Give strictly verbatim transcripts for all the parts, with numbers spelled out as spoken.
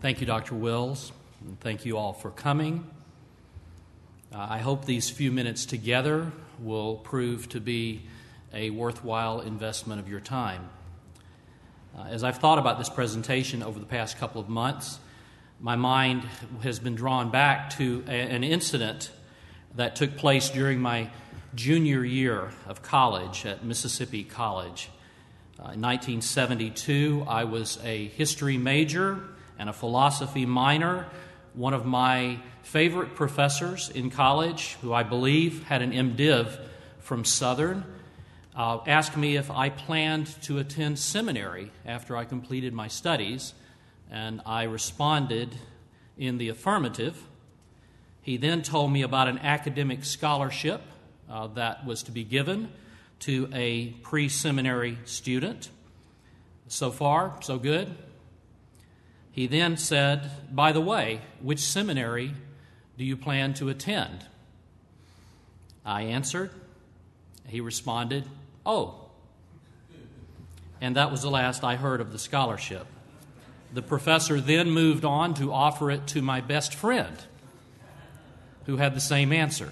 Thank you, Doctor Wills, and thank you all for coming. Uh, I hope these few minutes together will prove to be a worthwhile investment of your time. Uh, as I've thought about this presentation over the past couple of months, my mind has been drawn back to a, an incident that took place during my junior year of college at Mississippi College. Uh, in nineteen seventy-two, I was a history major and a philosophy minor. One of my favorite professors in college, who I believe had an MDiv from Southern, uh, asked me if I planned to attend seminary after I completed my studies, and I responded in the affirmative. He then told me about an academic scholarship uh, that was to be given to a pre-seminary student. So far, so good. He then said, by the way, which seminary do you plan to attend? I answered. He responded, oh. And that was the last I heard of the scholarship. The professor then moved on to offer it to my best friend, who had the same answer.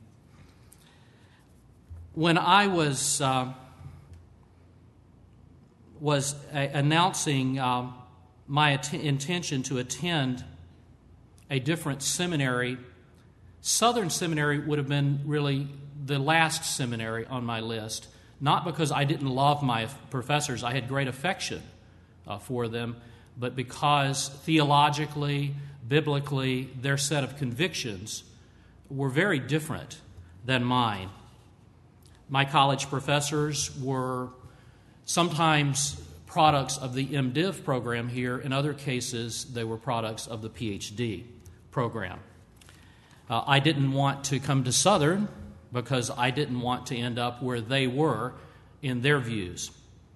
When I was uh, was a- announcing uh, my att- intention to attend a different seminary, Southern Seminary would have been really the last seminary on my list, not because I didn't love my professors. I had great affection uh, for them, but because theologically, biblically, their set of convictions were very different than mine. My college professors were sometimes products of the MDiv program here. In other cases, they were products of the PhD program. Uh, I didn't want to come to Southern because I didn't want to end up where they were in their views.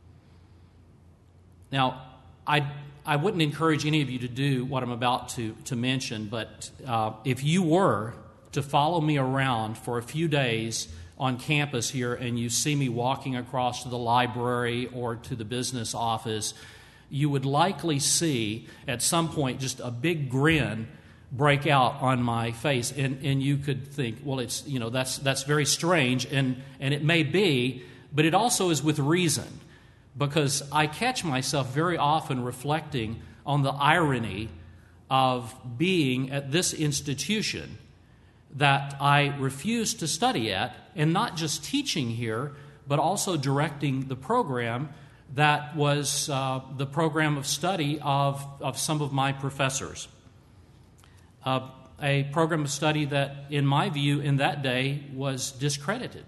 Now, I I wouldn't encourage any of you to do what I'm about to, to mention, but uh, if you were to follow me around for a few days on campus here and you see me walking across to the library or to the business office, you would likely see at some point just a big grin break out on my face, and, and you could think, well, it's you know that's that's very strange, and, and it may be, but it also is with reason, because I catch myself very often reflecting on the irony of being at this institution that I refused to study at, and not just teaching here, but also directing the program that was uh, the program of study of, of some of my professors. Uh, a program of study that, in my view, in that day was discredited.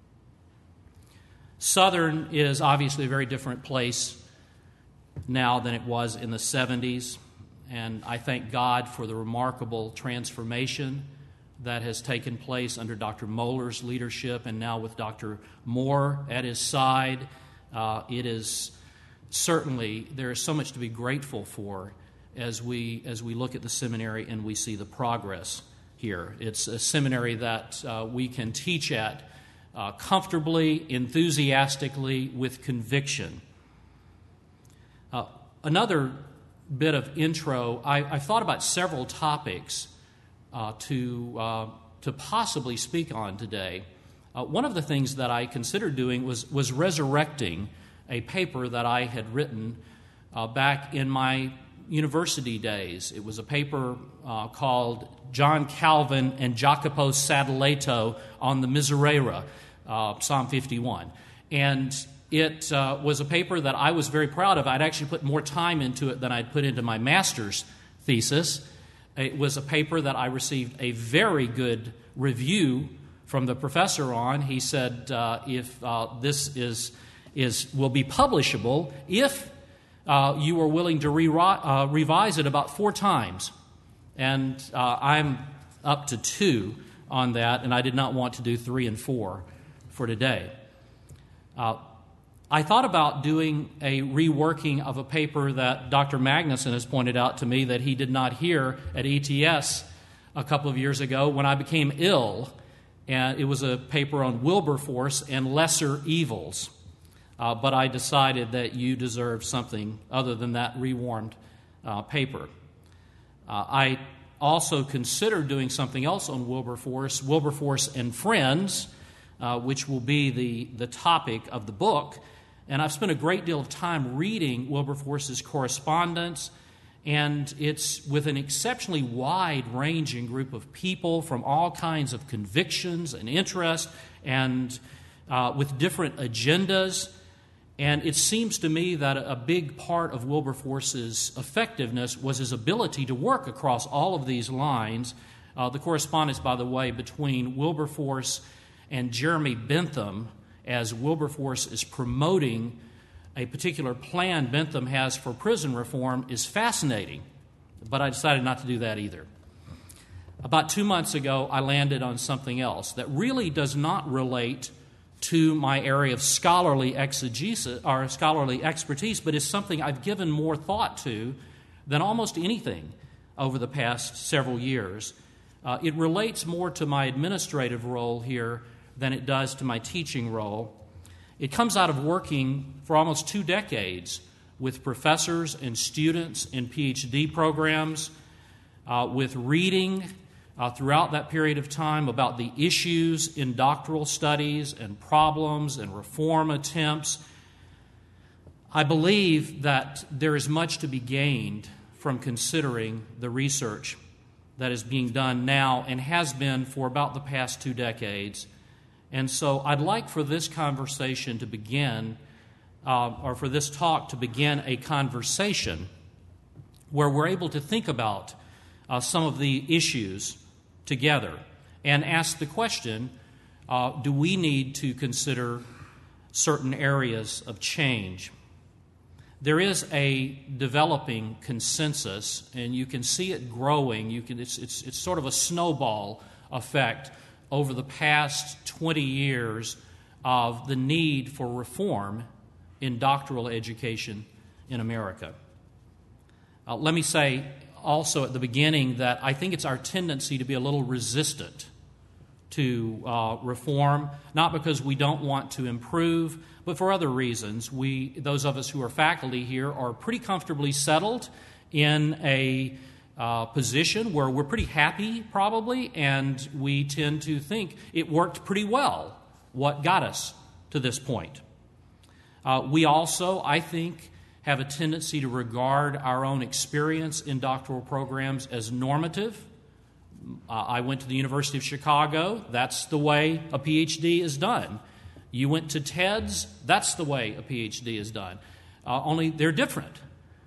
Southern is obviously a very different place now than it was in the seventies, and I thank God for the remarkable transformation that has taken place under Doctor Moeller's leadership, and now with Doctor Moore at his side. Uh, it is certainly, there is so much to be grateful for as we as we look at the seminary and we see the progress here. It's a seminary that uh, we can teach at uh, comfortably, enthusiastically, with conviction. Uh, another bit of intro, I, I've thought about several topics Uh, to uh, to possibly speak on today. Uh, one of the things that I considered doing was was resurrecting a paper that I had written uh, back in my university days. It was a paper uh, called John Calvin and Jacopo Sadoleto on the Miserere, uh, Psalm fifty-one. And it uh, was a paper that I was very proud of. I'd actually put more time into it than I'd put into my master's thesis. It was a paper that I received a very good review from the professor on. He said, uh, if uh, this is is will be publishable if uh, you are willing to re- uh, revise it about four times. And uh, I'm up to two on that, and I did not want to do three and four for today. Uh, I thought about doing a reworking of a paper that Doctor Magnuson has pointed out to me that he did not hear at E T S a couple of years ago when I became ill, and it was a paper on Wilberforce and lesser evils. Uh, but I decided that you deserve something other than that rewarmed uh, paper. Uh, I also considered doing something else on Wilberforce, Wilberforce and Friends, uh, which will be the, the topic of the book. And I've spent a great deal of time reading Wilberforce's correspondence, and it's with an exceptionally wide-ranging group of people from all kinds of convictions and interests and uh, with different agendas. And it seems to me that a big part of Wilberforce's effectiveness was his ability to work across all of these lines. Uh, the correspondence, by the way, between Wilberforce and Jeremy Bentham, as Wilberforce is promoting a particular plan Bentham has for prison reform, is fascinating. But I decided not to do that either. About two months ago, I landed on something else that really does not relate to my area of scholarly exegesis or scholarly expertise, but is something I've given more thought to than almost anything over the past several years. Uh, it relates more to my administrative role here than it does to my teaching role. It comes out of working for almost two decades with professors and students in P H D programs, uh, with reading uh, throughout that period of time about the issues in doctoral studies and problems and reform attempts. I believe that there is much to be gained from considering the research that is being done now and has been for about the past two decades. And so I'd like for this conversation to begin, uh, or for this talk to begin a conversation where we're able to think about uh, some of the issues together and ask the question, uh, do we need to consider certain areas of change? There is a developing consensus, and you can see it growing. You can, it's, it's, it's sort of a snowball effect over the past twenty years of the need for reform in doctoral education in America. Uh, let me say also at the beginning that I think it's our tendency to be a little resistant to uh, reform, not because we don't want to improve, but for other reasons. We, those of us who are faculty here, are pretty comfortably settled in a Uh, position where we're pretty happy, probably, and we tend to think it worked pretty well, what got us to this point. Uh, we also, I think, have a tendency to regard our own experience in doctoral programs as normative. Uh, I went to the University of Chicago. That's the way a P H D is done. You went to TEDS. That's the way a P H D is done. Uh, only they're different.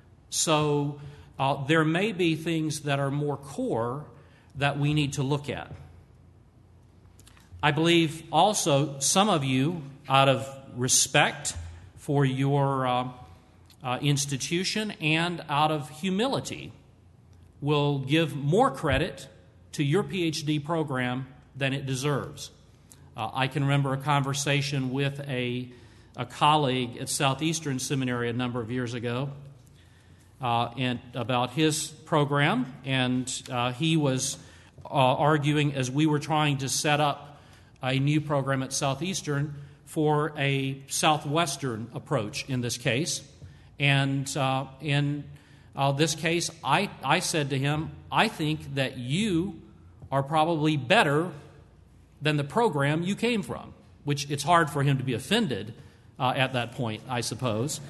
So Uh, there may be things that are more core that we need to look at. I believe also some of you, out of respect for your uh, uh, institution and out of humility, will give more credit to your P H D program than it deserves. Uh, I can remember a conversation with a, a colleague at Southeastern Seminary a number of years ago, Uh, and about his program, and uh, he was uh, arguing as we were trying to set up a new program at Southeastern for a Southwestern approach in this case. And uh, in uh, this case, I, I said to him, I think that you are probably better than the program you came from, which it's hard for him to be offended uh, at that point, I suppose.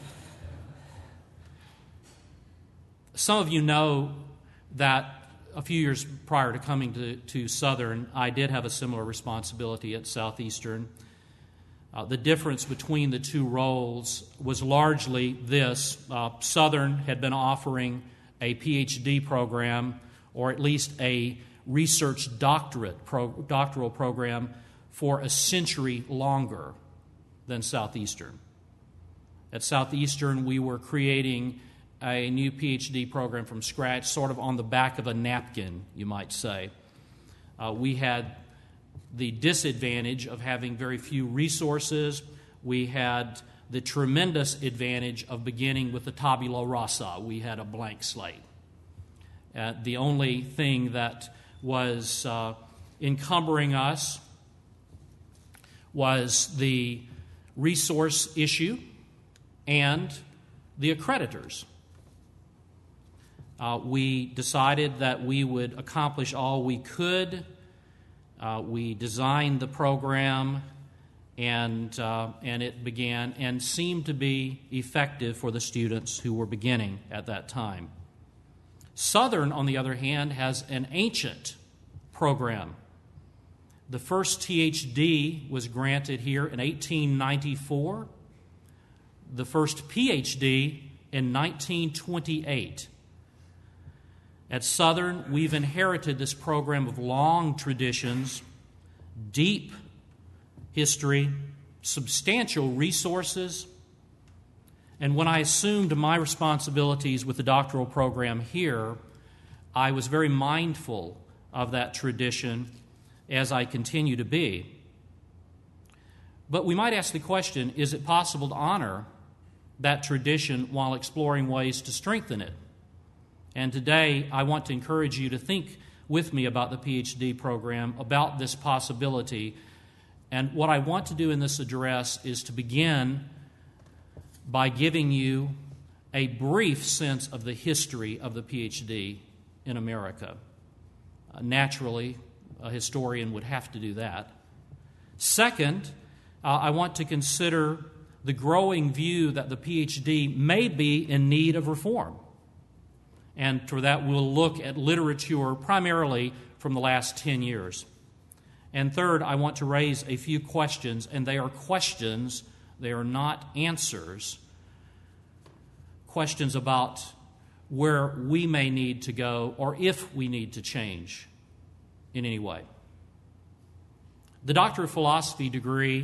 Some of you know that a few years prior to coming to, to Southern, I did have a similar responsibility at Southeastern. Uh, the difference between the two roles was largely this. Uh, Southern had been offering a P H D program, or at least a research doctorate pro- doctoral program, for a century longer than Southeastern. At Southeastern, we were creating a new P H D program from scratch, sort of on the back of a napkin, you might say. Uh, we had the disadvantage of having very few resources. We had the tremendous advantage of beginning with the tabula rasa. We had a blank slate. Uh, the only thing that was uh, encumbering us was the resource issue and the accreditors. uh, we decided that we would accomplish all we could. Uh, we designed the program, and, uh, and it began and seemed to be effective for the students who were beginning at that time. Southern, on the other hand, has an ancient program. The first T H D was granted here in eighteen ninety-four, the first P H D in nineteen twenty-eight. At Southern, we've inherited this program of long traditions, deep history, substantial resources. And when I assumed my responsibilities with the doctoral program here, I was very mindful of that tradition, as I continue to be. But we might ask the question, is it possible to honor that tradition while exploring ways to strengthen it? And today, I want to encourage you to think with me about the P H D program, about this possibility. And what I want to do in this address is to begin by giving you a brief sense of the history of the P H D in America. Uh, naturally, a historian would have to do that. Second, uh, I want to consider the growing view that the P H D may be in need of reform. And for that, we'll look at literature primarily from the last ten years. And third, I want to raise a few questions, and they are questions, they are not answers. Questions about where we may need to go or if we need to change in any way. The Doctor of Philosophy degree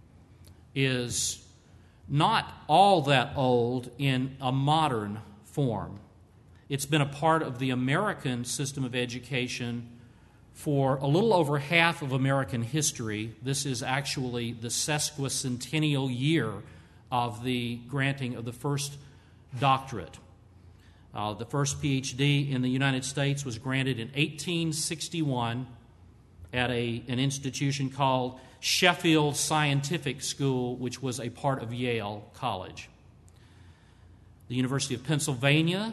is not all that old in a modern form. It's been a part of the American system of education for a little over half of American history. This is actually the sesquicentennial year of the granting of the first doctorate. Uh, the first P H D in the United States was granted in eighteen sixty-one at a, an institution called Sheffield Scientific School, which was a part of Yale College. The University of Pennsylvania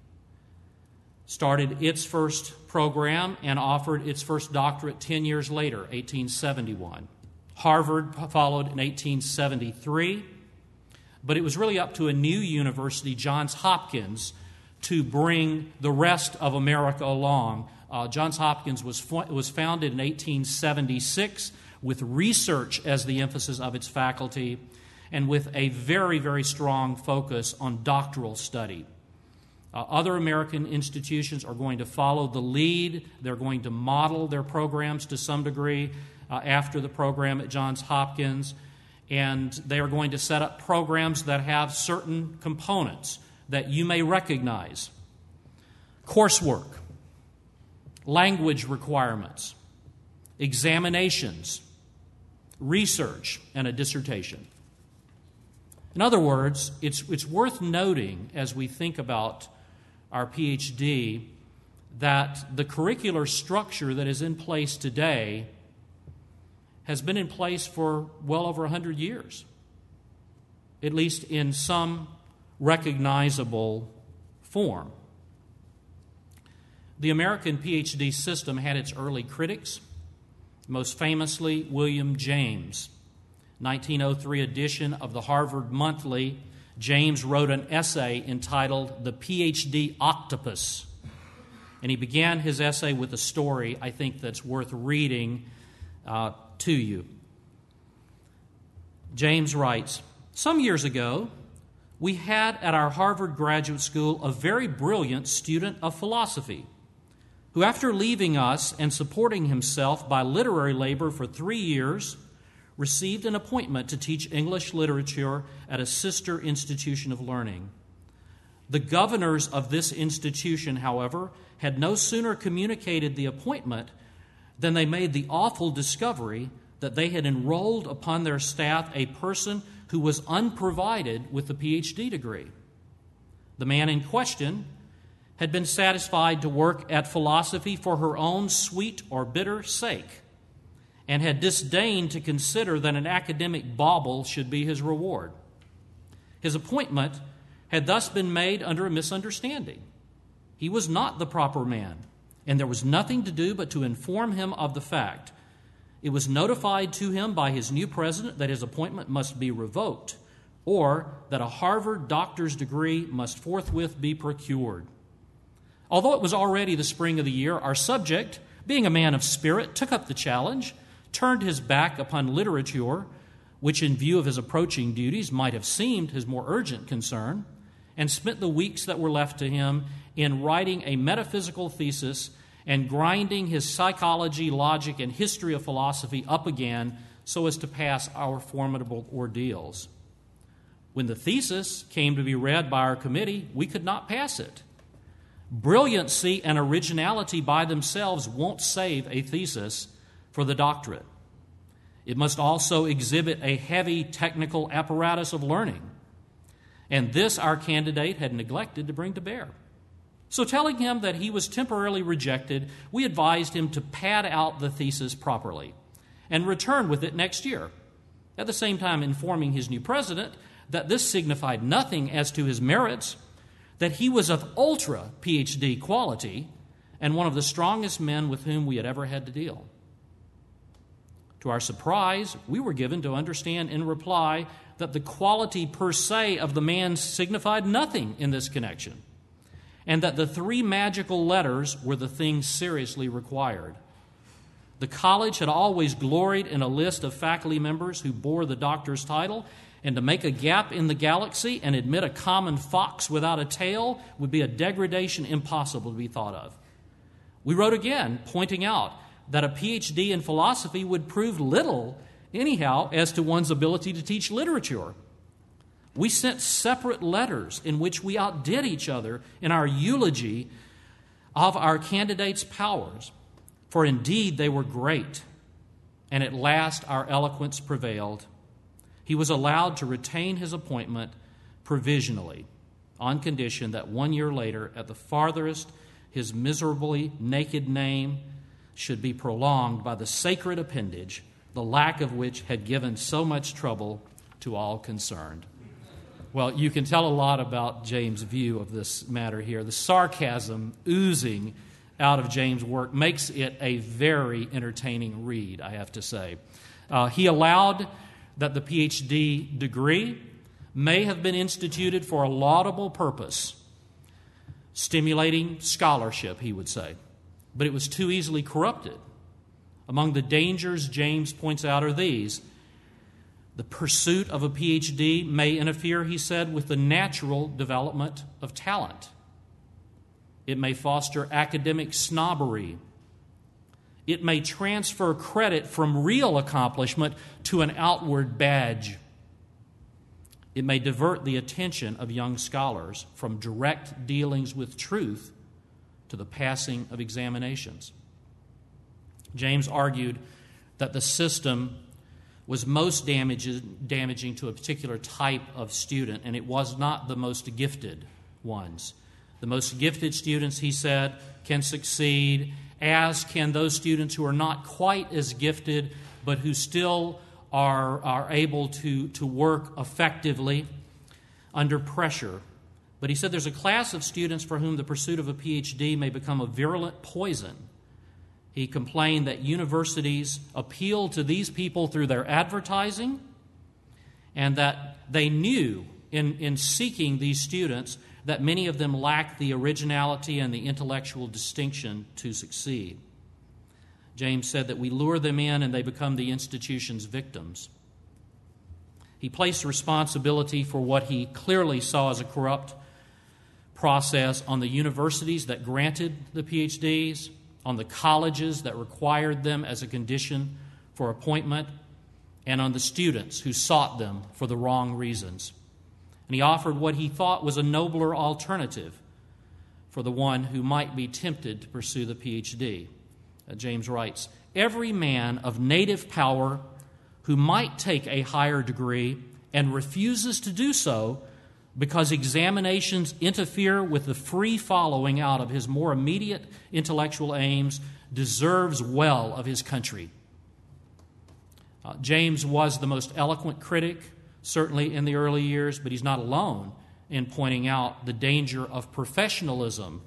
started its first program and offered its first doctorate ten years later, eighteen seventy-one. Harvard followed in eighteen seventy-three, but it was really up to a new university, Johns Hopkins, to bring the rest of America along. Uh, Johns Hopkins was, fo- was founded in eighteen seventy-six with research as the emphasis of its faculty and with a very, very strong focus on doctoral study. Uh, other American institutions are going to follow the lead. They're going to model their programs to some degree uh, after the program at Johns Hopkins, and they are going to set up programs that have certain components that you may recognize. Coursework, language requirements, examinations, research, and a dissertation. In other words, it's, it's worth noting as we think about our P H D that the curricular structure that is in place today has been in place for well over one hundred years, at least in some recognizable form. The American P H D system had its early critics, most famously William James. nineteen oh three edition of the Harvard Monthly, James wrote an essay entitled The P H D Octopus. And he began his essay with a story I think that's worth reading uh, to you. James writes, "Some years ago, we had at our Harvard Graduate School a very brilliant student of philosophy who, after leaving us and supporting himself by literary labor for three years, received an appointment to teach English literature at a sister institution of learning. The governors of this institution, however, had no sooner communicated the appointment than they made the awful discovery that they had enrolled upon their staff a person who was unprovided with the P H D degree. The man in question had been satisfied to work at philosophy for her own sweet or bitter sake, and had disdained to consider that an academic bauble should be his reward. His appointment had thus been made under a misunderstanding. He was not the proper man, and there was nothing to do but to inform him of the fact. It was notified to him by his new president that his appointment must be revoked, or that a Harvard doctor's degree must forthwith be procured. Although it was already the spring of the year, our subject, being a man of spirit, took up the challenge, turned his back upon literature, which in view of his approaching duties might have seemed his more urgent concern, and spent the weeks that were left to him in writing a metaphysical thesis and grinding his psychology, logic, and history of philosophy up again so as to pass our formidable ordeals. When the thesis came to be read by our committee, we could not pass it. Brilliancy and originality by themselves won't save a thesis for the doctorate. It must also exhibit a heavy technical apparatus of learning, and this our candidate had neglected to bring to bear. So telling him that he was temporarily rejected, we advised him to pad out the thesis properly and return with it next year, at the same time informing his new president that this signified nothing as to his merits, that he was of ultra P H D quality and one of the strongest men with whom we had ever had to deal. To our surprise, we were given to understand in reply that the quality per se of the man signified nothing in this connection, and that the three magical letters were the thing seriously required. The college had always gloried in a list of faculty members who bore the doctor's title, and to make a gap in the galaxy and admit a common fox without a tail would be a degradation impossible to be thought of. We wrote again, pointing out that a P H D in philosophy would prove little, anyhow, as to one's ability to teach literature. We sent separate letters in which we outdid each other in our eulogy of our candidates' powers, for indeed they were great, and at last our eloquence prevailed. He was allowed to retain his appointment provisionally, on condition that one year later, at the farthest, his miserably naked name should be prolonged by the sacred appendage, the lack of which had given so much trouble to all concerned. Well, you can tell a lot about James' view of this matter here. The sarcasm oozing out of James' work makes it a very entertaining read, I have to say. Uh, he allowed that the P H D degree may have been instituted for a laudable purpose, stimulating scholarship, he would say, but it was too easily corrupted. Among the dangers James points out are these. The pursuit of a P H D may interfere, he said, with the natural development of talent. It may foster academic snobbery. It may transfer credit from real accomplishment to an outward badge. It may divert the attention of young scholars from direct dealings with truth to the passing of examinations. James argued that the system was most damaging to a particular type of student, and it was not the most gifted ones. The most gifted students, he said, can succeed, as can those students who are not quite as gifted, but who still are, are able to, to work effectively under pressure. But he said there's a class of students for whom the pursuit of a P H D may become a virulent poison. He complained that universities appeal to these people through their advertising, and that they knew in, in seeking these students that many of them lack the originality and the intellectual distinction to succeed. James said that we lure them in and they become the institution's victims. He placed responsibility for what he clearly saw as a corrupt process on the universities that granted the P H Ds, on the colleges that required them as a condition for appointment, and on the students who sought them for the wrong reasons. And he offered what he thought was a nobler alternative for the one who might be tempted to pursue the P H D. Uh, James writes, "Every man of native power who might take a higher degree and refuses to do so because examinations interfere with the free following out of his more immediate intellectual aims deserves well of his country." Uh, James was the most eloquent critic, certainly in the early years, but he's not alone in pointing out the danger of professionalism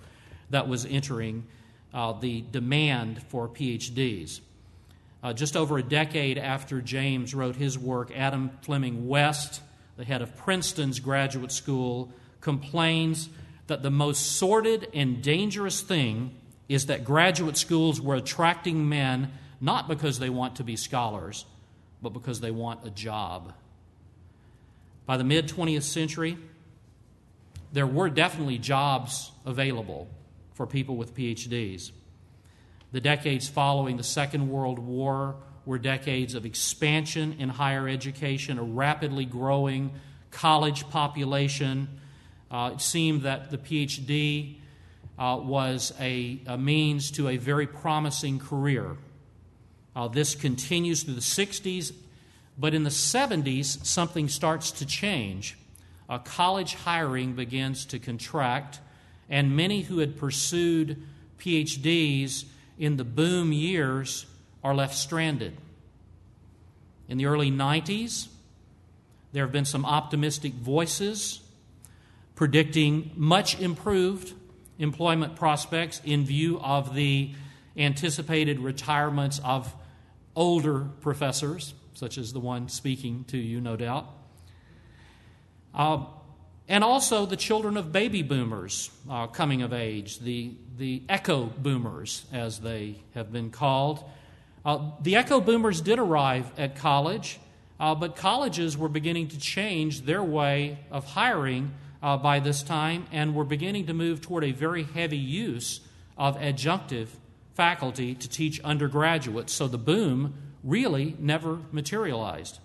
that was entering uh, the demand for P H Ds. Uh, just over a decade after James wrote his work, Adam Fleming West, the head of Princeton's graduate school, complains that the most sordid and dangerous thing is that graduate schools were attracting men not because they want to be scholars, but because they want a job. By the mid-twentieth century, there were definitely jobs available for people with P H Ds. The decades following the Second World War were decades of expansion in higher education, a rapidly growing college population. Uh, it seemed that the P H D uh, was a, a means to a very promising career. Uh, this continues through the sixties, but in the seventies, something starts to change. Uh, college hiring begins to contract, and many who had pursued P H Ds in the boom years are left stranded. In the early nineties, there have been some optimistic voices predicting much improved employment prospects in view of the anticipated retirements of older professors, such as the one speaking to you, no doubt. Uh, and also the children of baby boomers uh, coming of age, the, the echo boomers, as they have been called. Uh, the echo boomers did arrive at college, uh, but colleges were beginning to change their way of hiring uh, by this time, and were beginning to move toward a very heavy use of adjunctive faculty to teach undergraduates, so the boom really never materialized.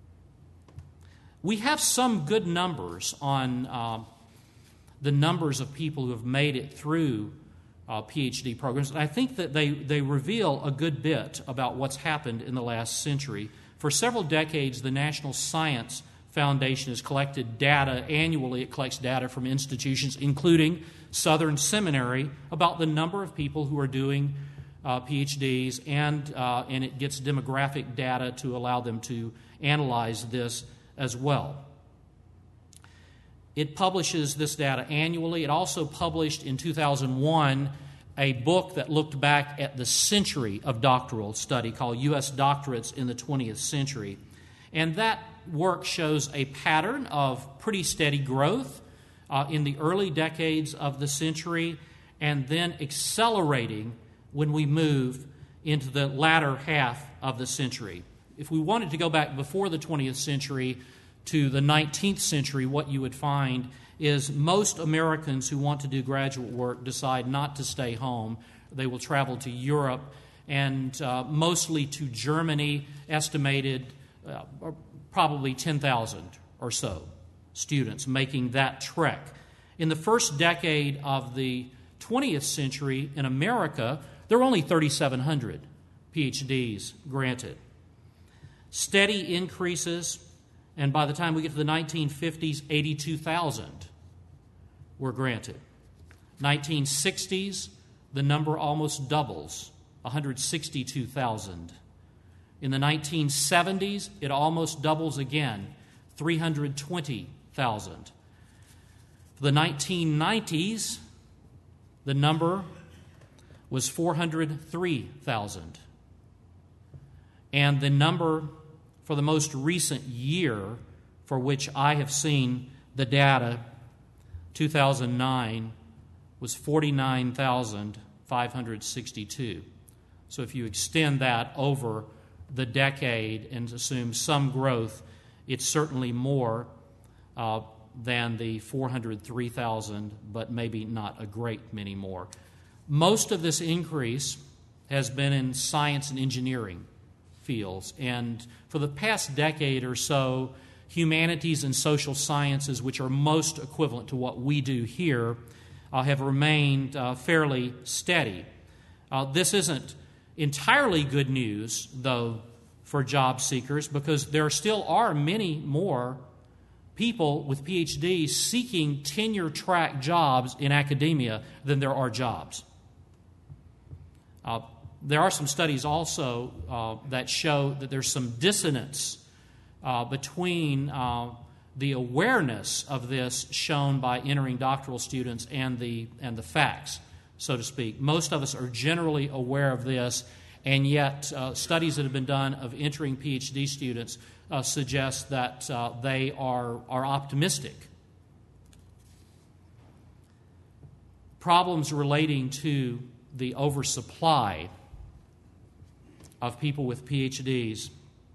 We have some good numbers on uh, the numbers of people who have made it through uh, P H D programs, and I think that they, they reveal a good bit about what's happened in the last century. For several decades, the National Science Foundation has collected data. Annually, it collects data from institutions, including Southern Seminary, about the number of people who are doing uh, P H Ds, and, uh, and it gets demographic data to allow them to analyze this as well. It publishes this data annually. It also published in two thousand one a book that looked back at the century of doctoral study called U S Doctorates in the twentieth Century. And that work shows a pattern of pretty steady growth uh, in the early decades of the century, and then accelerating when we move into the latter half of the century. If we wanted to go back before the twentieth century to the nineteenth century, what you would find is most Americans who want to do graduate work decide not to stay home. They will travel to Europe and uh, mostly to Germany, estimated uh, probably ten thousand or so students making that trek. In the first decade of the twentieth century in America, there were only thirty-seven hundred P H Ds granted. Steady increases, and by the time we get to the nineteen fifties, eighty-two thousand were granted. nineteen sixties, the number almost doubles, one hundred sixty-two thousand. In the nineteen seventies, it almost doubles again, three hundred twenty thousand. For the nineteen nineties, the number was four hundred three thousand. And the number for the most recent year for which I have seen the data, two thousand nine, was forty-nine thousand five hundred sixty-two. So if you extend that over the decade and assume some growth, it's certainly more uh, than the four hundred three thousand, but maybe not a great many more. Most of this increase has been in science and engineering fields, and for the past decade or so, humanities and social sciences, which are most equivalent to what we do here, uh, have remained uh, fairly steady. Uh, this isn't entirely good news, though, for job seekers, because there still are many more people with P H Ds seeking tenure-track jobs in academia than there are jobs. Uh, there are some studies also uh, that show that there's some dissonance uh, between uh, the awareness of this shown by entering doctoral students and the and the facts so to speak. Most of us are generally aware of this, and yet uh, studies that have been done of entering PhD students uh, suggest that uh, they are, are optimistic. Problems relating to the oversupply of people with PhDs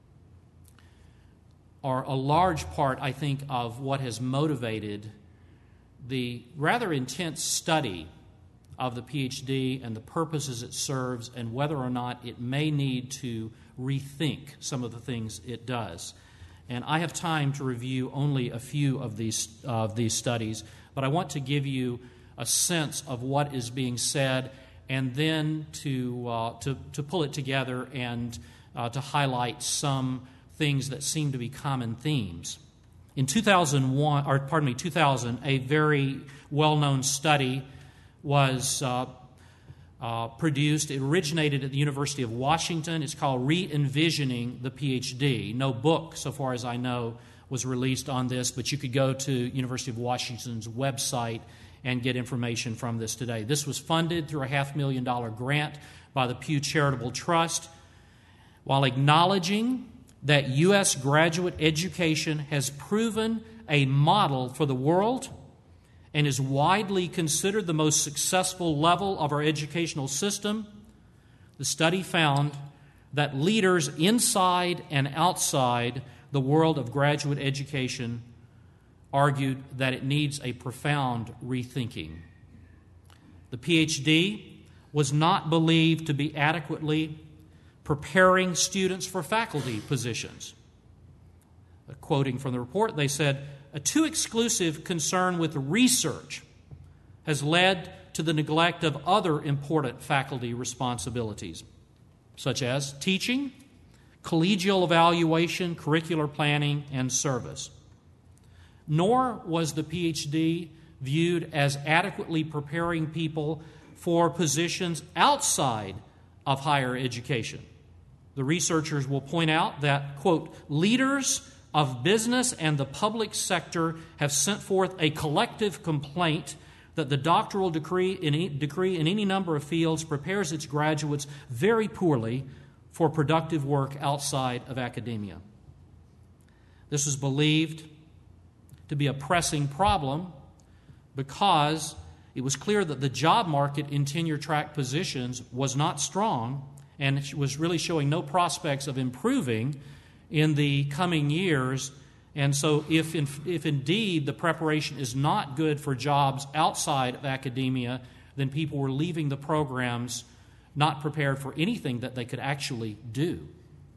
are a large part, I think, of what has motivated the rather intense study of the PhD and the purposes it serves and whether or not it may need to rethink some of the things it does. And I have time to review only a few of these, uh, of these studies, but I want to give you a sense of what is being said and then to, uh, to, to pull it together and uh, to highlight some things that seem to be common themes. In two thousand one, or pardon me, two thousand, a very well-known study was uh, uh, produced. It originated at the University of Washington. It's called Re-Envisioning the PhD. No book, so far as I know, was released on this, but you could go to University of Washington's website and get information from this today. This was funded through a half million dollar grant by the Pew Charitable Trust, while acknowledging that U S graduate education has proven a model for the world and is widely considered the most successful level of our educational system. The study found that leaders inside and outside the world of graduate education argued that it needs a profound rethinking. The PhD was not believed to be adequately preparing students for faculty positions. Quoting from the report, they said, "A too exclusive concern with research has led to the neglect of other important faculty responsibilities, such as teaching, collegial evaluation, curricular planning, and service. Nor was the PhD viewed as adequately preparing people for positions outside of higher education." The researchers will point out that, quote, "leaders of business and the public sector have sent forth a collective complaint that the doctoral degree in, any, degree in any number of fields prepares its graduates very poorly for productive work outside of academia." This was believed to be a pressing problem because it was clear that the job market in tenure-track positions was not strong and it was really showing no prospects of improving in the coming years. And so if, in, if indeed the preparation is not good for jobs outside of academia, then people were leaving the programs not prepared for anything that they could actually do.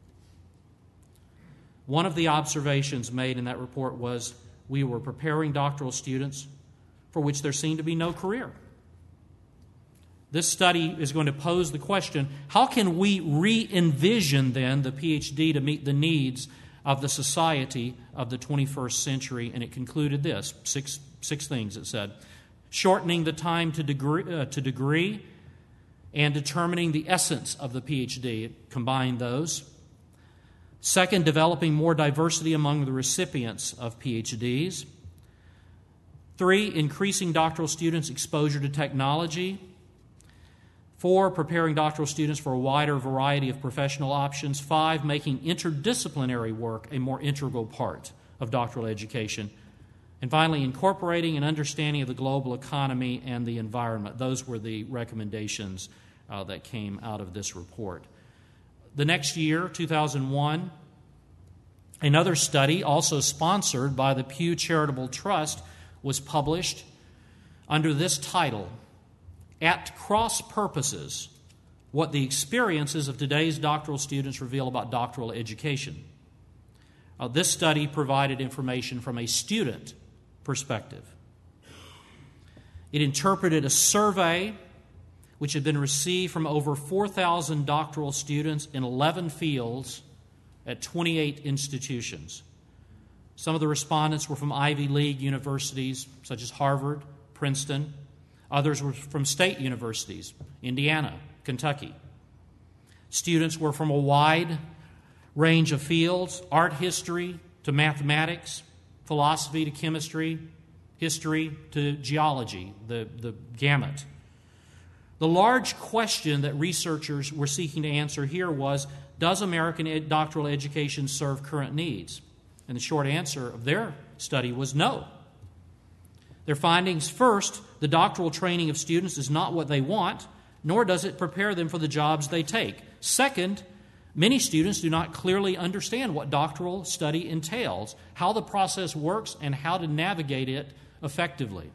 One of the observations made in that report was we were preparing doctoral students for which there seemed to be no career. This study is going to pose the question, how can we re-envision then the PhD to meet the needs of the society of the twenty-first century? And it concluded this, six, six things it said. Shortening the time to degree, uh, to degree and determining the essence of the PhD. It combined those. Second, developing more diversity among the recipients of PhDs. Three, increasing doctoral students' exposure to technology. Four, preparing doctoral students for a wider variety of professional options. Five, making interdisciplinary work a more integral part of doctoral education. And finally, incorporating an understanding of the global economy and the environment. Those were the recommendations uh, that came out of this report. The next year, two thousand one, another study, also sponsored by the Pew Charitable Trust, was published under this title, "At Cross Purposes, What the Experiences of Today's Doctoral Students Reveal About Doctoral Education." Uh, this study provided information from a student perspective. It interpreted a survey which had been received from over four thousand doctoral students in eleven fields at twenty-eight institutions. Some of the respondents were from Ivy League universities such as Harvard, Princeton. Others were from state universities, Indiana, Kentucky. Students were from a wide range of fields, art history to mathematics, philosophy to chemistry, history to geology, the, the gamut. The large question that researchers were seeking to answer here was, does American ed- doctoral education serve current needs? And the short answer of their study was no. Their findings: first, the doctoral training of students is not what they want, nor does it prepare them for the jobs they take. Second, many students do not clearly understand what doctoral study entails, how the process works, and how to navigate it effectively.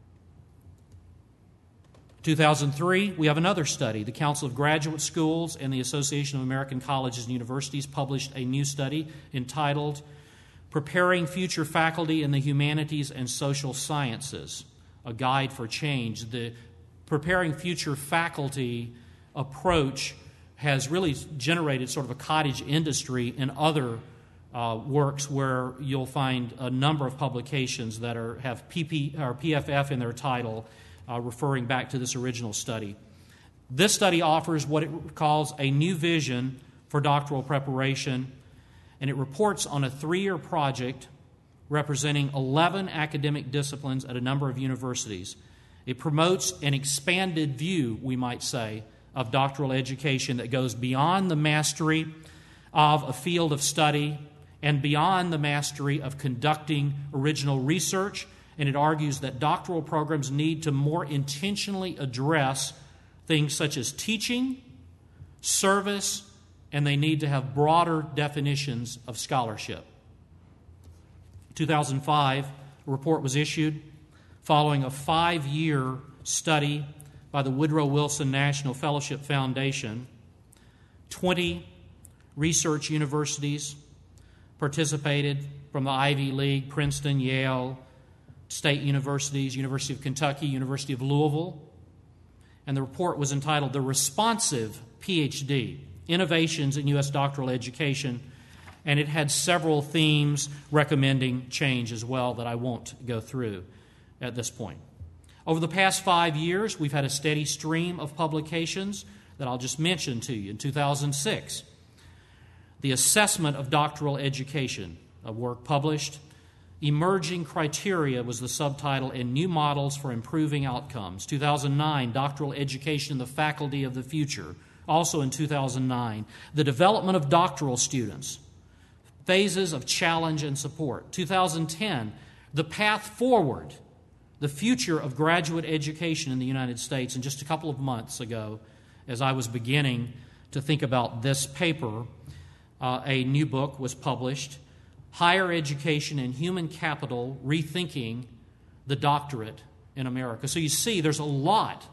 two thousand three, we have another study. The Council of Graduate Schools and the Association of American Colleges and Universities published a new study entitled Preparing Future Faculty in the Humanities and Social Sciences, a Guide for Change. The Preparing Future Faculty approach has really generated sort of a cottage industry in other uh, works where you'll find a number of publications that are have P P or P F F in their title, uh, referring back to this original study. This study offers what it calls a new vision for doctoral preparation, and it reports on a three-year project representing eleven academic disciplines at a number of universities. It promotes an expanded view, we might say, of doctoral education that goes beyond the mastery of a field of study and beyond the mastery of conducting original research, and it argues that doctoral programs need to more intentionally address things such as teaching, service, and they need to have broader definitions of scholarship. In two thousand five, a report was issued following a five-year study by the Woodrow Wilson National Fellowship Foundation. twenty research universities participated from the Ivy League, Princeton, Yale, state universities, University of Kentucky, University of Louisville. And the report was entitled The Responsive PhD, Innovations in U S Doctoral Education, and it had several themes recommending change as well that I won't go through at this point. Over the past five years, we've had a steady stream of publications that I'll just mention to you. In two thousand six, The Assessment of Doctoral Education, a work published. Emerging Criteria was the subtitle, and New Models for Improving Outcomes. two thousand nine, Doctoral Education in the Faculty of the Future. Also in two thousand nine, The Development of Doctoral Students, Phases of Challenge and Support. two thousand ten, The Path Forward, The Future of Graduate Education in the United States. And just a couple of months ago, as I was beginning to think about this paper, uh, a new book was published, Higher Education and Human Capital, Rethinking the Doctorate in America. So you see, there's a lot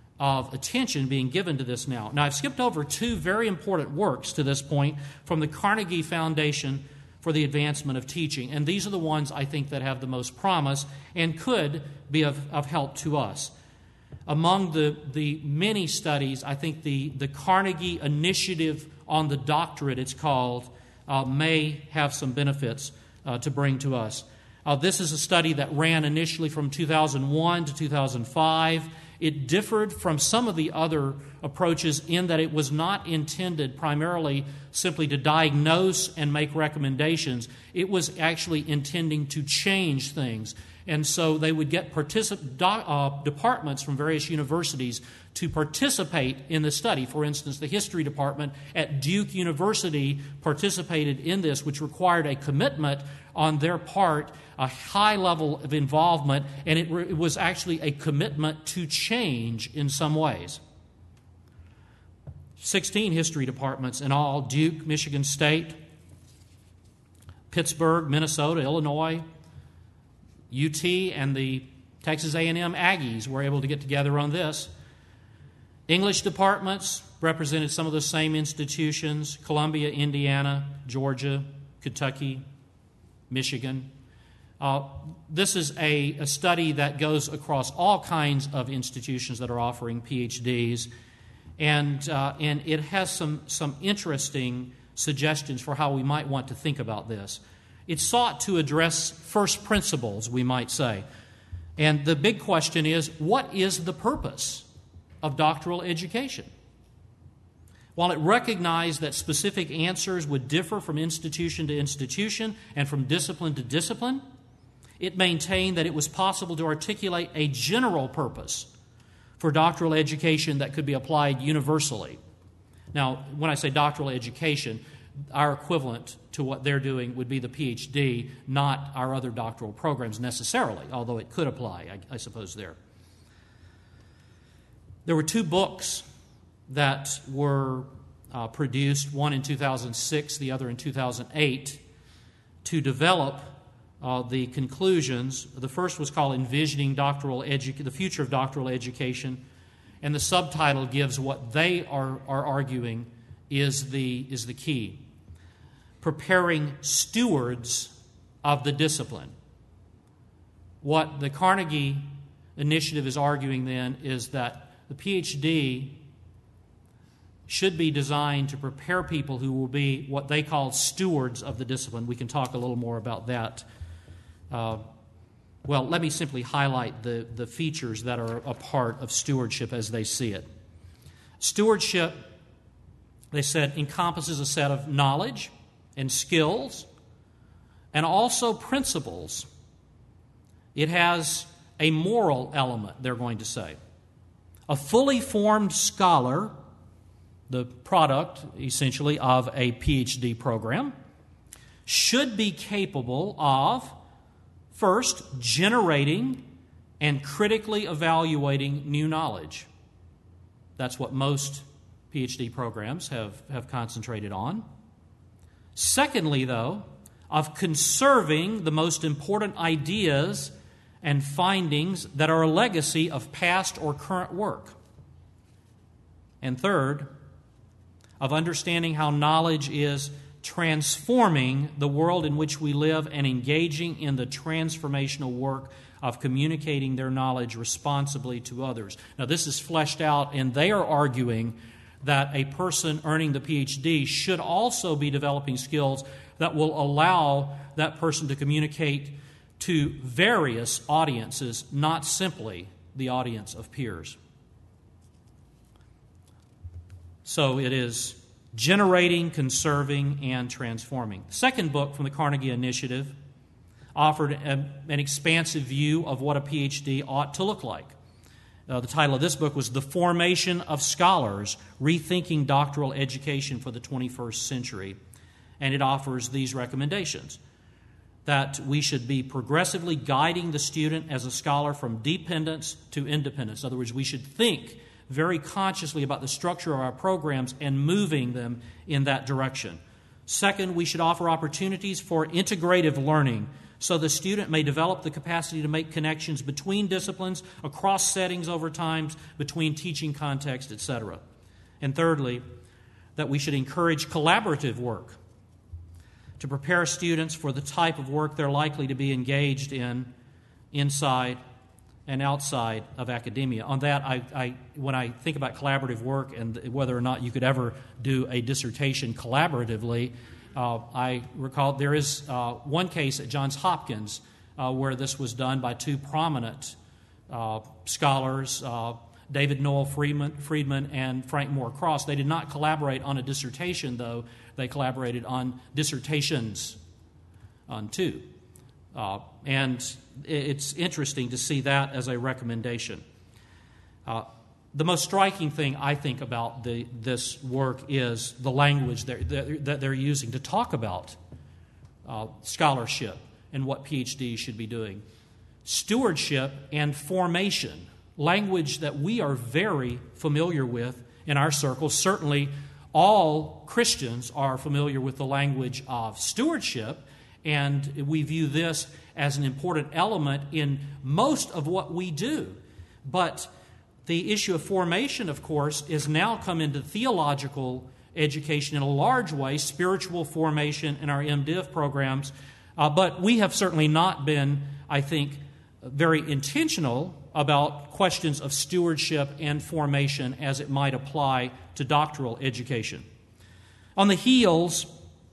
of attention being given to this now. Now, I've skipped over two very important works to this point from the Carnegie Foundation for the Advancement of Teaching, and these are the ones I think that have the most promise and could be of, of help to us. Among the, the many studies, I think the, the Carnegie Initiative on the Doctorate, it's called, uh, may have some benefits uh, to bring to us. Uh, this is a study that ran initially from two thousand one to two thousand five. It differed from some of the other approaches in that it was not intended primarily simply to diagnose and make recommendations. It was actually intending to change things. And so they would get particip- do- uh, departments from various universities to participate in the study. For instance, the history department at Duke University participated in this, which required a commitment on their part, a high level of involvement, and it, re- it was actually a commitment to change in some ways. sixteen history departments in all: Duke, Michigan State, Pittsburgh, Minnesota, Illinois, U T, and the Texas A and M Aggies were able to get together on this. English departments represented some of the same institutions: Columbia, Indiana, Georgia, Kentucky, Michigan. Uh, this is a, a study that goes across all kinds of institutions that are offering P H Ds, and uh, and it has some, some interesting suggestions for how we might want to think about this. It sought to address first principles, we might say. And the big question is, what is the purpose of doctoral education? While it recognized that specific answers would differ from institution to institution and from discipline to discipline, it maintained that it was possible to articulate a general purpose for doctoral education that could be applied universally. Now, when I say doctoral education, our equivalent to what they're doing would be the P H D, not our other doctoral programs necessarily, although it could apply, I, I suppose, there. There were two books that were uh, produced, one in two thousand six, the other in two thousand eight, to develop uh, the conclusions. The first was called Envisioning Doctoral Edu- the Future of Doctoral Education, and the subtitle gives what they are, are arguing is the, is the key. Preparing stewards of the discipline. What the Carnegie Initiative is arguing then is that the P H D should be designed to prepare people who will be what they call stewards of the discipline. We can talk a little more about that. Uh, well, let me simply highlight the, the features that are a part of stewardship as they see it. Stewardship, they said, encompasses a set of knowledge and skills and also principles. It has a moral element, they're going to say. A fully formed scholar, the product, essentially, of a P H D program, should be capable of, first, generating and critically evaluating new knowledge. That's what most P H D programs have, have concentrated on. Secondly, though, of conserving the most important ideas and findings that are a legacy of past or current work. And third, of understanding how knowledge is transforming the world in which we live and engaging in the transformational work of communicating their knowledge responsibly to others. Now, this is fleshed out, and they are arguing that a person earning the P H D should also be developing skills that will allow that person to communicate to various audiences, not simply the audience of peers. So it is generating, conserving, and transforming. The second book from the Carnegie Initiative offered a, an expansive view of what a P H D ought to look like. Uh, the title of this book was The Formation of Scholars, Rethinking Doctoral Education for the twenty-first Century. And it offers these recommendations: that we should be progressively guiding the student as a scholar from dependence to independence. In other words, we should think very consciously about the structure of our programs and moving them in that direction. Second, we should offer opportunities for integrative learning so the student may develop the capacity to make connections between disciplines, across settings over time, between teaching contexts, et cetera. And thirdly, that we should encourage collaborative work to prepare students for the type of work they're likely to be engaged in inside and outside of academia. On that, I, I, when I think about collaborative work and whether or not you could ever do a dissertation collaboratively, uh, I recall there is uh, one case at Johns Hopkins uh, where this was done by two prominent uh, scholars, uh, David Noel Friedman, Friedman and Frank Moore Cross. They did not collaborate on a dissertation, though. They collaborated on dissertations on two. Uh, and it's interesting to see that as a recommendation. Uh, the most striking thing, I think, about the, this work is the language that, that they're using to talk about uh, scholarship and what P H Ds should be doing. Stewardship and formation, language that we are very familiar with in our circles. Certainly, all Christians are familiar with the language of stewardship, and we view this as an important element in most of what we do. But the issue of formation, of course, is now come into theological education in a large way, spiritual formation in our MDiv programs. Uh, but we have certainly not been, I think, very intentional about questions of stewardship and formation as it might apply to doctoral education. On the heels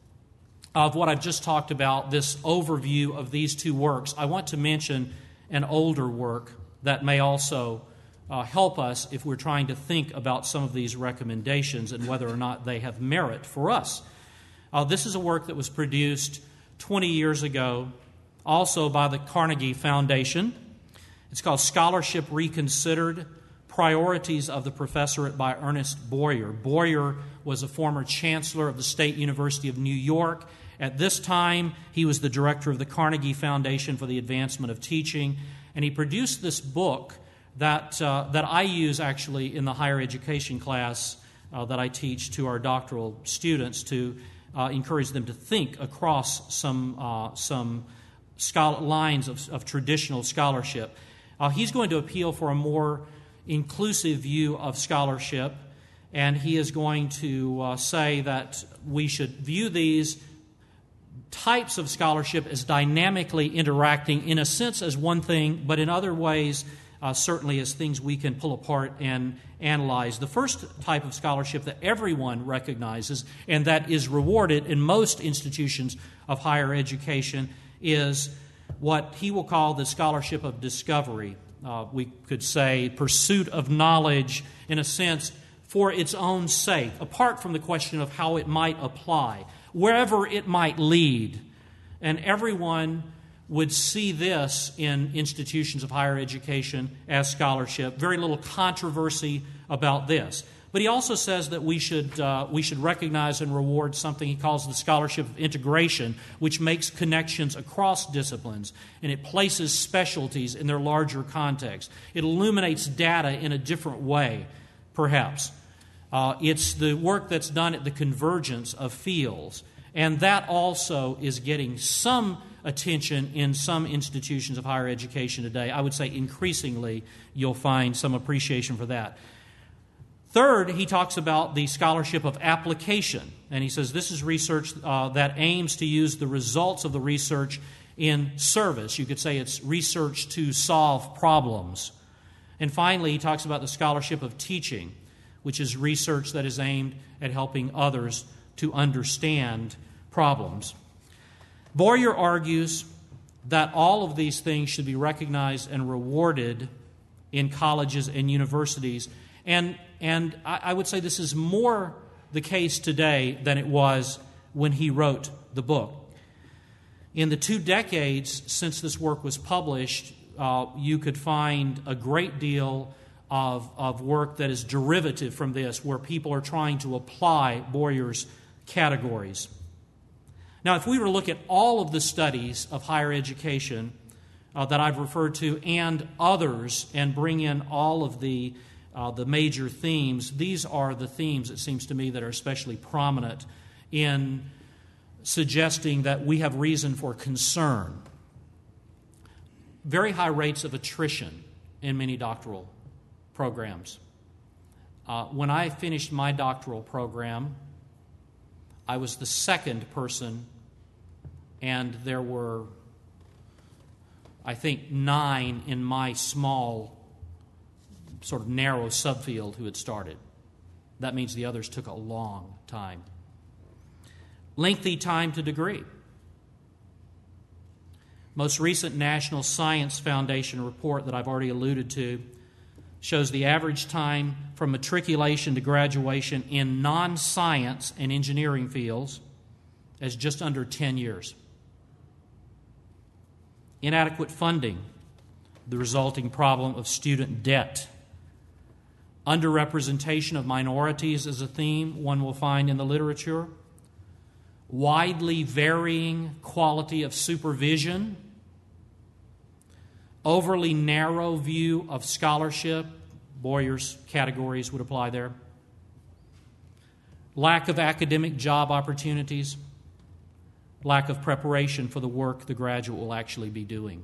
of what I've just talked about, this overview of these two works, I want to mention an older work that may also uh, help us if we're trying to think about some of these recommendations and whether or not they have merit for us. Uh, this is a work that was produced twenty years ago, also by the Carnegie Foundation. It's called Scholarship Reconsidered, Priorities of the Professorate by Ernest Boyer. Boyer was a former chancellor of the State University of New York. At this time, he was the director of the Carnegie Foundation for the Advancement of Teaching, and he produced this book that, uh, that I use actually in the higher education class uh, that I teach to our doctoral students to uh, encourage them to think across some, uh, some scholar- lines of, of traditional scholarship. Uh, he's going to appeal for a more inclusive view of scholarship, and he is going to uh, say that we should view these types of scholarship as dynamically interacting, in a sense as one thing, but in other ways uh, certainly as things we can pull apart and analyze. The first type of scholarship that everyone recognizes and that is rewarded in most institutions of higher education is what he will call the scholarship of discovery. Uh, we could say pursuit of knowledge, in a sense, for its own sake, apart from the question of how it might apply, wherever it might lead. And everyone would see this in institutions of higher education as scholarship. Very little controversy about this. But he also says that we should uh, we should recognize and reward something he calls the scholarship of integration, which makes connections across disciplines, and it places specialties in their larger context. It illuminates data in a different way, perhaps. Uh, it's the work that's done at the convergence of fields, and that also is getting some attention in some institutions of higher education today. I would say increasingly you'll find some appreciation for that. Third, he talks about the scholarship of application, and he says this is research uh, that aims to use the results of the research in service. You could say it's research to solve problems. And finally, he talks about the scholarship of teaching, which is research that is aimed at helping others to understand problems. Boyer argues that all of these things should be recognized and rewarded in colleges and universities. And, and I, I would say this is more the case today than it was when he wrote the book. In the two decades since this work was published, uh, you could find a great deal of, of work that is derivative from this, where people are trying to apply Boyer's categories. Now, if we were to look at all of the studies of higher education uh, that I've referred to and others and bring in all of the Uh, the major themes, these are the themes, it seems to me, that are especially prominent in suggesting that we have reason for concern. Very high rates of attrition in many doctoral programs. Uh, when I finished my doctoral program, I was the second person, and there were, I think, nine in my small sort of narrow subfield who had started. That means the others took a long time. Lengthy time to degree. Most recent National Science Foundation report that I've already alluded to shows the average time from matriculation to graduation in non-science and engineering fields as just under ten years. Inadequate funding, the resulting problem of student debt. Underrepresentation of minorities is a theme one will find in the literature. Widely varying quality of supervision. Overly narrow view of scholarship. Boyer's categories would apply there. Lack of academic job opportunities. Lack of preparation for the work the graduate will actually be doing.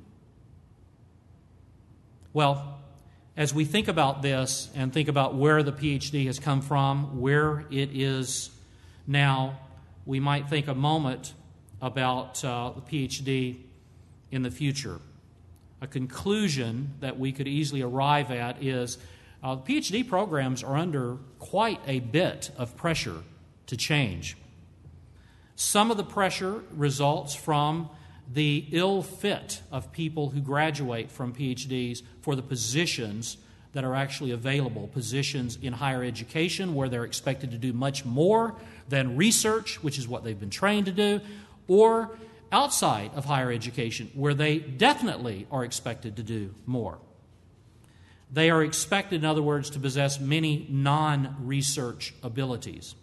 Well, as we think about this and think about where the PhD has come from, where it is now, we might think a moment about uh, the PhD in the future. A conclusion that we could easily arrive at is uh, PhD programs are under quite a bit of pressure to change. Some of the pressure results from the ill fit of people who graduate from PhDs for the positions that are actually available, positions in higher education where they're expected to do much more than research, which is what they've been trained to do, or outside of higher education where they definitely are expected to do more. They are expected, in other words, to possess many non-research abilities.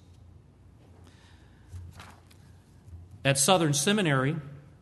At Southern Seminary,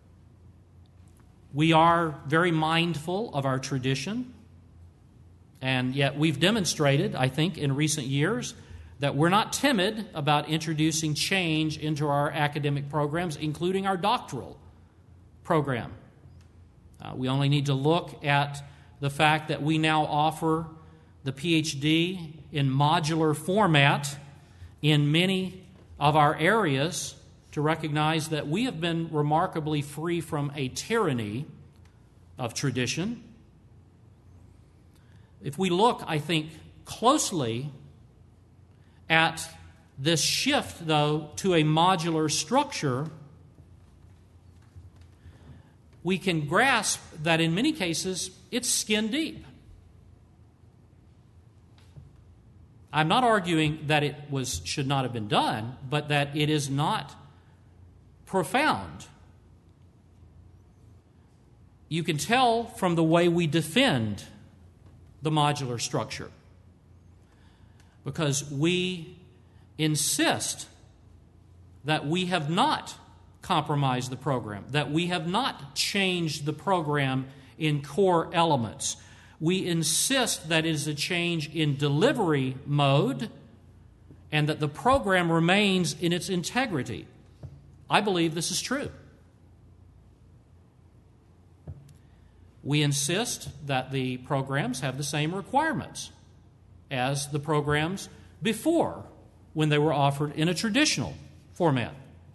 we are very mindful of our tradition, and yet we've demonstrated, I think, in recent years that we're not timid about introducing change into our academic programs, including our doctoral program. Uh, we only need to look at the fact that we now offer the P H D in modular format in many of our areas to recognize that we have been remarkably free from a tyranny of tradition. If we look, I think, closely at this shift, though, to a modular structure, we can grasp that in many cases it's skin deep. I'm not arguing that it was should not have been done, but that it is not profound. You can tell from the way we defend the modular structure, because we insist that we have not compromised the program, that we have not changed the program in core elements. We insist that it is a change in delivery mode and that the program remains in its integrity. I believe this is true. We insist that the programs have the same requirements as the programs before, when they were offered in a traditional format.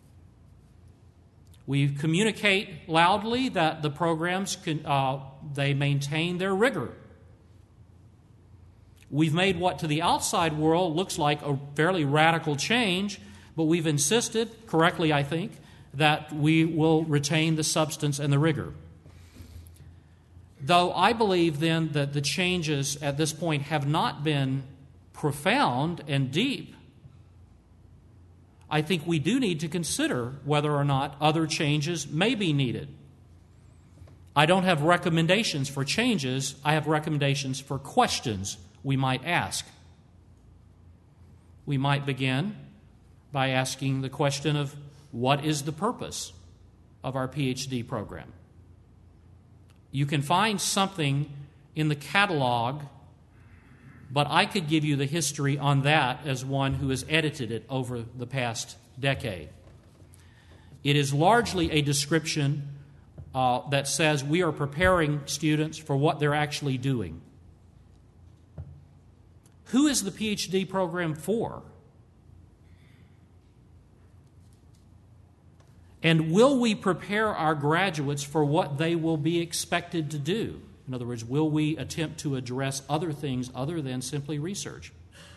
We communicate loudly that the programs can, uh, they maintain their rigor. We've made what to the outside world looks like a fairly radical change, but we've insisted, correctly I think, that we will retain the substance and the rigor. Though I believe then that the changes at this point have not been profound and deep, I think we do need to consider whether or not other changes may be needed. I don't have recommendations for changes. I have recommendations for questions we might ask. We might begin by asking the question of what is the purpose of our P H D program? You can find something in the catalog, but I could give you the history on that as one who has edited it over the past decade. It is largely a description uh, that says we are preparing students for what they're actually doing. Who is the P H D program for? And will we prepare our graduates for what they will be expected to do? In other words, will we attempt to address other things other than simply research?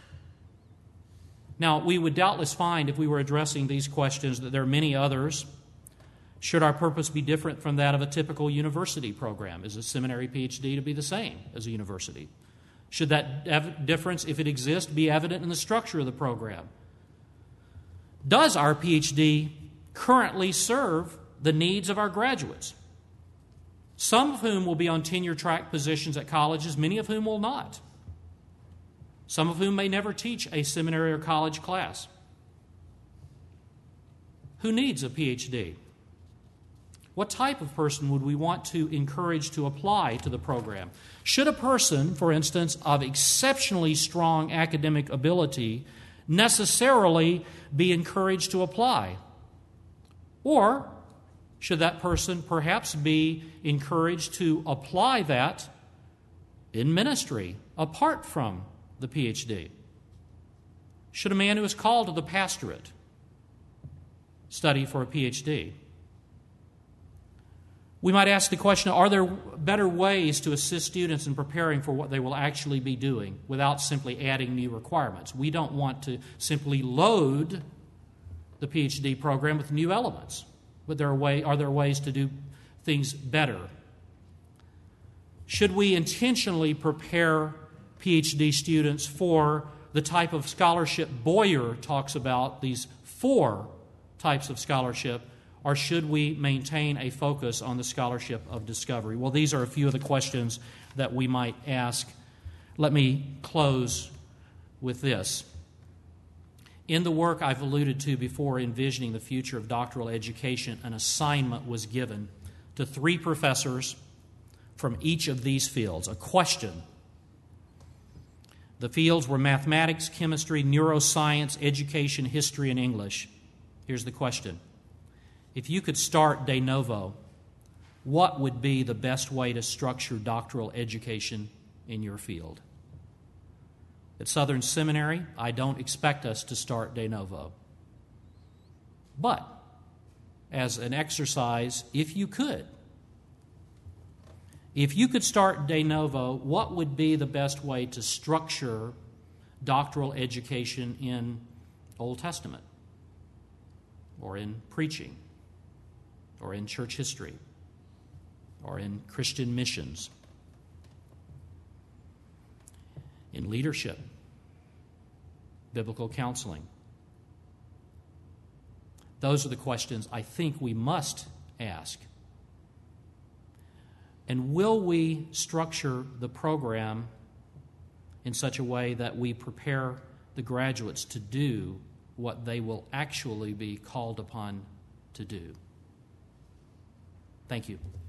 Now, we would doubtless find, if we were addressing these questions, that there are many others. Should our purpose be different from that of a typical university program? Is a seminary P H D to be the same as a university? Should that ev- difference, if it exists, be evident in the structure of the program? Does our P H D currently serve the needs of our graduates? Some of whom will be on tenure-track positions at colleges, many of whom will not. Some of whom may never teach a seminary or college class. Who needs a P H D? What type of person would we want to encourage to apply to the program? Should a person, for instance, of exceptionally strong academic ability necessarily be encouraged to apply? Or should that person perhaps be encouraged to apply that in ministry apart from the P H D? Should a man who is called to the pastorate study for a P H D? We might ask the question, are there better ways to assist students in preparing for what they will actually be doing without simply adding new requirements? We don't want to simply load the P H D program with new elements, but there are, way, are there ways to do things better? Should we intentionally prepare P H D students for the type of scholarship Boyer talks about, these four types of scholarship, or should we maintain a focus on the scholarship of discovery? Well, these are a few of the questions that we might ask. Let me close with this. In the work I've alluded to before, envisioning the future of doctoral education, an assignment was given to three professors from each of these fields, a question. The fields were mathematics, chemistry, neuroscience, education, history, and English. Here's the question. If you could start de novo, what would be the best way to structure doctoral education in your field? At Southern Seminary, I don't expect us to start de novo. But, as an exercise, if you could, if you could start de novo, what would be the best way to structure doctoral education in Old Testament, or in preaching, or in church history, or in Christian missions, in leadership, biblical counseling? Those are the questions I think we must ask. And will we structure the program in such a way that we prepare the graduates to do what they will actually be called upon to do? Thank you.